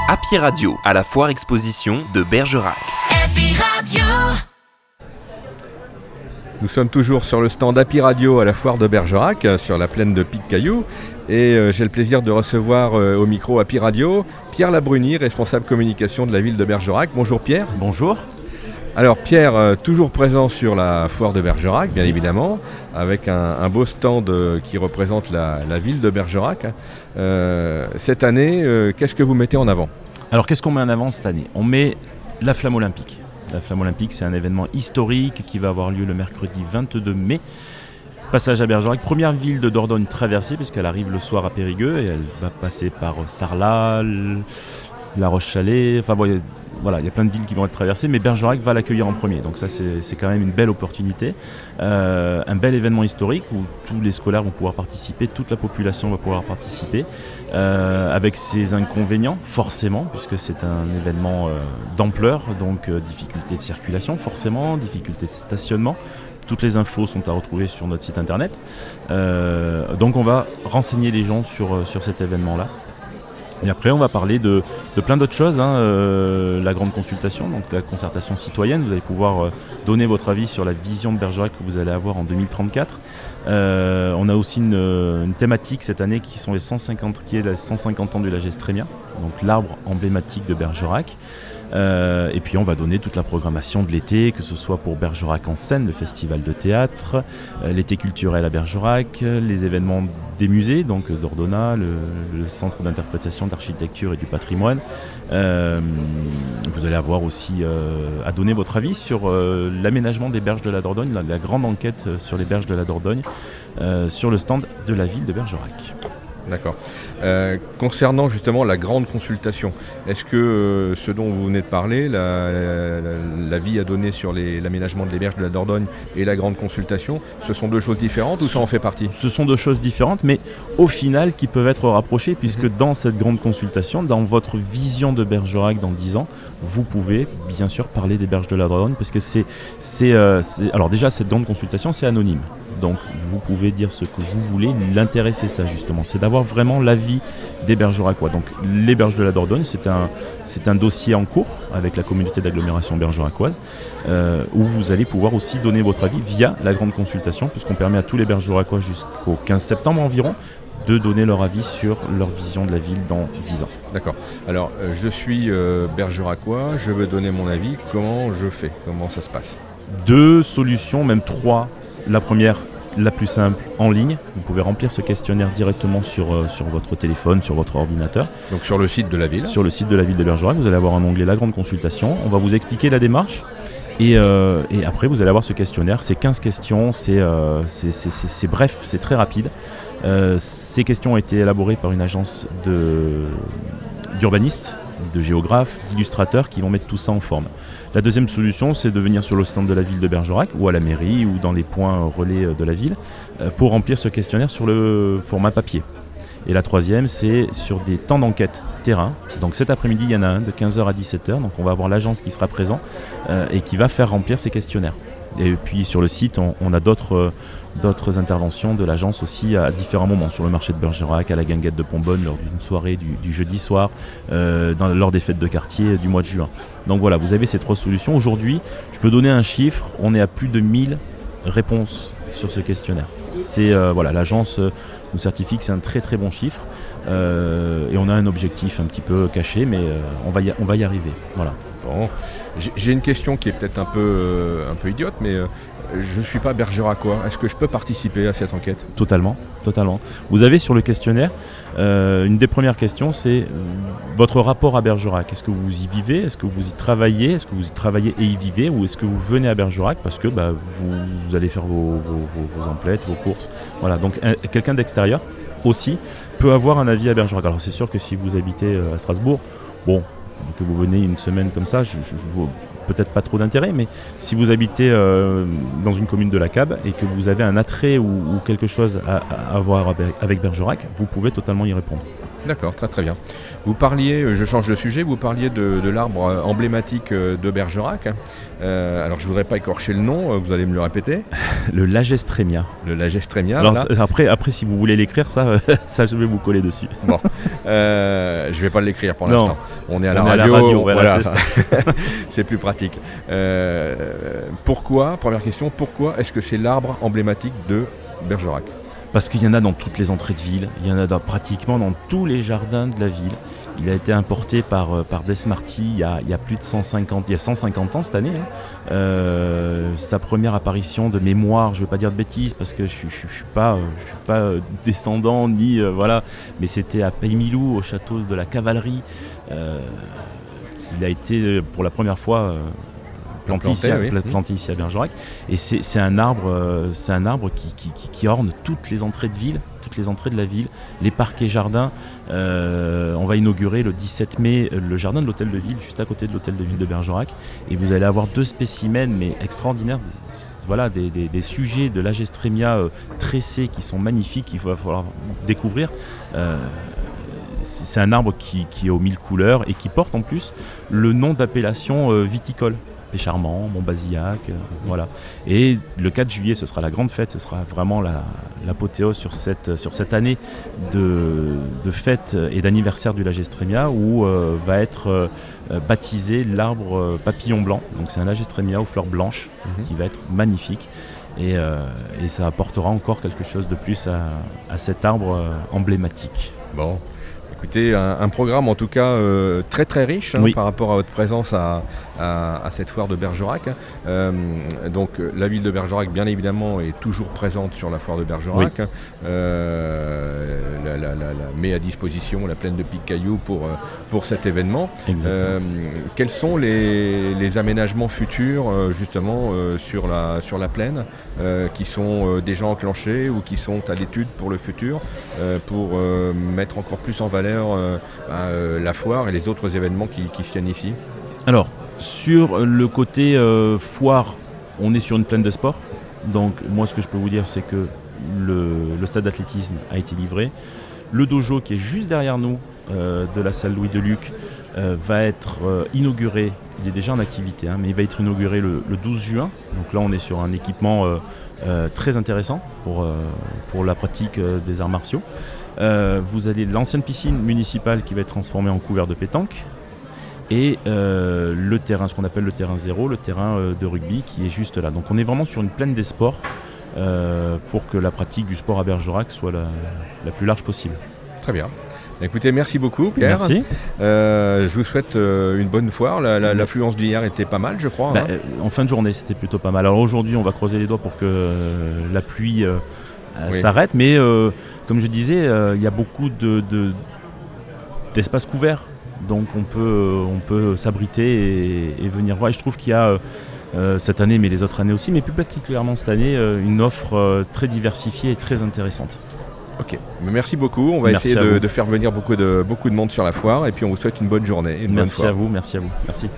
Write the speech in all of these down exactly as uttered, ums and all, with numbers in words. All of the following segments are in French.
Happy Radio, à la foire exposition de Bergerac. Happy Radio. Nous sommes toujours sur le stand Happy Radio à la foire de Bergerac, sur la plaine de Pic-Caillou. Et euh, j'ai le plaisir de recevoir euh, au micro Happy Radio Pierre Labrunie, responsable communication de la ville de Bergerac. Bonjour Pierre. Bonjour. Alors Pierre, euh, toujours présent sur la foire de Bergerac, bien évidemment, avec un, un beau stand euh, qui représente la, la ville de Bergerac. Euh, cette année, euh, qu'est-ce que vous mettez en avant ? Alors qu'est-ce qu'on met en avant cette année ? On met la Flamme Olympique. La Flamme Olympique, c'est un événement historique qui va avoir lieu le mercredi vingt-deux mai. Passage à Bergerac, première ville de Dordogne traversée, puisqu'elle arrive le soir à Périgueux et elle va passer par Sarlat, La Roche-Chalais, enfin bon, voilà, il y a plein de villes qui vont être traversées, mais Bergerac va l'accueillir en premier. Donc ça, c'est, c'est quand même une belle opportunité. Euh, un bel événement historique où tous les scolaires vont pouvoir participer, toute la population va pouvoir participer, euh, avec ses inconvénients, forcément, puisque c'est un événement euh, d'ampleur, donc euh, difficulté de circulation, forcément, difficulté de stationnement. Toutes les infos sont à retrouver sur notre site internet. Euh, donc on va renseigner les gens sur, sur cet événement-là. Et après, on va parler de, de plein d'autres choses, hein, euh, la grande consultation, donc la concertation citoyenne. Vous allez pouvoir euh, donner votre avis sur la vision de Bergerac que vous allez avoir en deux mille trente-quatre. Euh, on a aussi une, une thématique cette année qui sont les cent cinquante, qui est les cent cinquante ans du Lagestrémia, donc l'arbre emblématique de Bergerac. Euh, et puis on va donner toute la programmation de l'été, que ce soit pour Bergerac en scène, le festival de théâtre, euh, l'été culturel à Bergerac, les événements des musées, donc d'Ordona, le, le centre d'interprétation d'architecture et du patrimoine. Euh, vous allez avoir aussi euh, à donner votre avis sur euh, l'aménagement des berges de la Dordogne, la, la grande enquête sur les berges de la Dordogne, euh, sur le stand de la ville de Bergerac. D'accord. Euh, concernant justement la grande consultation, est-ce que euh, ce dont vous venez de parler, la, la, l'avis à donner sur les, l'aménagement des berges de la Dordogne et la grande consultation, ce sont deux choses différentes ou ça en fait partie ? Ce sont deux choses différentes, mais au final qui peuvent être rapprochées, puisque mmh. dans cette grande consultation, dans votre vision de Bergerac dans dix ans, vous pouvez bien sûr parler des berges de la Dordogne, parce que c'est, c'est, euh, c'est... Alors déjà, cette grande consultation, c'est anonyme. Donc vous pouvez dire ce que vous voulez, l'intérêt c'est ça justement, c'est d'avoir vraiment l'avis des Bergeracois. Donc les berges de la Dordogne, c'est un, c'est un dossier en cours avec la communauté d'agglomération bergeracoise, euh, où vous allez pouvoir aussi donner votre avis via la grande consultation, puisqu'on permet à tous les Bergeracois jusqu'au quinze septembre environ de donner leur avis sur leur vision de la ville dans dix ans. D'accord. Alors euh, je suis euh, Bergeracois, je veux donner mon avis, comment je fais ? Comment ça se passe ? Deux solutions, même trois. La première, la plus simple, en ligne. Vous pouvez remplir ce questionnaire directement sur, euh, sur votre téléphone, sur votre ordinateur. Donc sur le site de la ville ? Sur le site de la ville de Bergerac, vous allez avoir un onglet « La grande consultation ». On va vous expliquer la démarche. Et, euh, et après, vous allez avoir ce questionnaire. C'est quinze questions, c'est, euh, c'est, c'est, c'est, c'est bref, c'est très rapide. Euh, ces questions ont été élaborées par une agence de, d'urbanistes, de géographes, d'illustrateurs qui vont mettre tout ça en forme. La deuxième solution, c'est de venir sur le stand de la ville de Bergerac ou à la mairie ou dans les points relais de la ville pour remplir ce questionnaire sur le format papier. Et la troisième, c'est sur des temps d'enquête terrain. Donc cet après-midi, il y en a un de quinze heures à dix-sept heures. Donc on va avoir l'agence qui sera présent euh, et qui va faire remplir ces questionnaires. Et puis sur le site, on, on a d'autres, euh, d'autres interventions de l'agence aussi à différents moments. Sur le marché de Bergerac, à la guinguette de Pombonne, lors d'une soirée du, du jeudi soir, euh, dans, lors des fêtes de quartier du mois de juin. Donc voilà, vous avez ces trois solutions. Aujourd'hui, je peux donner un chiffre, on est à plus de mille réponses sur ce questionnaire. C'est, euh, voilà, l'agence euh, nous certifie que c'est un très très bon chiffre. Euh, et on a un objectif un petit peu caché, mais euh, on, va y, on va y arriver. Voilà. Bon. J'ai, j'ai une question qui est peut-être un peu, euh, un peu idiote, mais euh, je ne suis pas Bergeracois. Est-ce que je peux participer à cette enquête ? Totalement, totalement. Vous avez sur le questionnaire, euh, une des premières questions, c'est euh, votre rapport à Bergerac. Est-ce que vous y vivez ? Est-ce que vous y travaillez ? Est-ce que vous y travaillez et y vivez ? Ou est-ce que vous venez à Bergerac parce que bah, vous, vous allez faire vos, vos, vos, vos emplettes, vos courses ? Voilà, donc un, quelqu'un d'extérieur aussi peut avoir un avis à Bergerac. Alors c'est sûr que si vous habitez à Strasbourg, bon, que vous venez une semaine comme ça, je, je, je, peut-être pas trop d'intérêt, mais si vous habitez euh, dans une commune de la C A B et que vous avez un attrait ou, ou quelque chose à, à avoir avec Bergerac, vous pouvez totalement y répondre. D'accord, très très bien. Vous parliez, je change de sujet, vous parliez de, de l'arbre emblématique de Bergerac. Euh, alors je ne voudrais pas écorcher le nom, vous allez me le répéter. Le Lagestrémia. Le Lagestrémia. Alors voilà. après, après, si vous voulez l'écrire, ça, ça je vais vous coller dessus. Bon, euh, je ne vais pas l'écrire pour non. l'instant. on est à la on radio, est à la radio, voilà, voilà. c'est ça. C'est plus pratique. Euh, pourquoi, première question, pourquoi est-ce que c'est l'arbre emblématique de Bergerac ? Parce qu'il y en a dans toutes les entrées de ville, il y en a dans, pratiquement dans tous les jardins de la ville. Il a été importé par, par Desmarty il y, a, il y a plus de cent cinquante, il y a cent cinquante ans cette année. Hein. Euh, sa première apparition de mémoire, je ne vais pas dire de bêtises parce que je ne suis, suis pas, je suis pas descendant ni euh, voilà, mais c'était à Paymilou au château de la Cavalerie. Euh, il a été pour la première fois euh, planté, planté, ici, à, oui. planté ici à Bergerac. Et c'est, c'est un arbre, euh, c'est un arbre qui, qui, qui, qui orne toutes les entrées de ville. toutes les entrées de la ville, les parcs et jardins. Euh, on va inaugurer le dix-sept mai le jardin de l'hôtel de ville, juste à côté de l'hôtel de ville de Bergerac. Et vous allez avoir deux spécimens, mais extraordinaires. Voilà, des, des, des sujets de l'Agestrémia euh, tressés qui sont magnifiques, qu'il va falloir découvrir. Euh, c'est, c'est un arbre qui, qui est aux mille couleurs et qui porte en plus le nom d'appellation euh, viticole. Pécharmant, Montbazillac, euh, voilà. Et le quatre juillet, ce sera la grande fête, ce sera vraiment la, l'apothéose sur cette, sur cette année de, de fête et d'anniversaire du Lagestrémia où euh, va être euh, baptisé l'arbre euh, papillon blanc. Donc c'est un Lagestrémia aux fleurs blanches mmh. qui va être magnifique et, euh, et ça apportera encore quelque chose de plus à, à cet arbre euh, emblématique. Bon. Écoutez, un, un programme en tout cas euh, très très riche hein, oui. par rapport à votre présence à, à, à cette foire de Bergerac. Euh, donc la ville de Bergerac bien évidemment est toujours présente sur la foire de Bergerac. Oui. Euh, la, la, la, la met à disposition la plaine de Pic-Cailloux pour, pour cet événement. Euh, quels sont les, les aménagements futurs euh, justement euh, sur, la, sur la plaine euh, qui sont euh, déjà enclenchés ou qui sont à l'étude pour le futur euh, pour euh, mettre encore plus en valeur Euh, euh, la foire et les autres événements qui, qui se tiennent ici? Alors, sur le côté euh, foire, on est sur une plaine de sport. Donc, moi, ce que je peux vous dire, c'est que le, le stade d'athlétisme a été livré. Le dojo, qui est juste derrière nous, euh, de la salle Louis Deluc, euh, va être euh, inauguré. Il est déjà en activité, hein, mais il va être inauguré le, le douze juin. Donc là, on est sur un équipement euh, euh, très intéressant pour, euh, pour la pratique euh, des arts martiaux. Euh, vous avez l'ancienne piscine municipale qui va être transformée en couvert de pétanque et euh, le terrain, ce qu'on appelle le terrain zéro, le terrain euh, de rugby qui est juste là. Donc on est vraiment sur une plaine des sports euh, pour que la pratique du sport à Bergerac soit la, la plus large possible. Très bien. Écoutez, merci beaucoup Pierre. Merci. Euh, je vous souhaite euh, une bonne foire. La, la, l'affluence d'hier était pas mal, je crois. Bah, hein. euh, en fin de journée, c'était plutôt pas mal. Alors aujourd'hui, on va croiser les doigts pour que euh, la pluie euh, oui. s'arrête, mais euh, comme je disais, euh, il y a beaucoup de, de, d'espaces couverts, donc on peut, euh, on peut s'abriter et, et venir voir. Et je trouve qu'il y a euh, cette année, mais les autres années aussi, mais plus particulièrement cette année, euh, une offre euh, très diversifiée et très intéressante. Ok, merci beaucoup. On va merci essayer de, de faire venir beaucoup de, beaucoup de monde sur la foire et puis on vous souhaite une bonne journée. Une merci bonne à vous, merci à vous. Merci.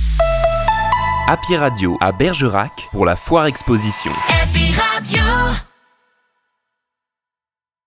Happy Radio à Bergerac pour la foire exposition. Happy Radio.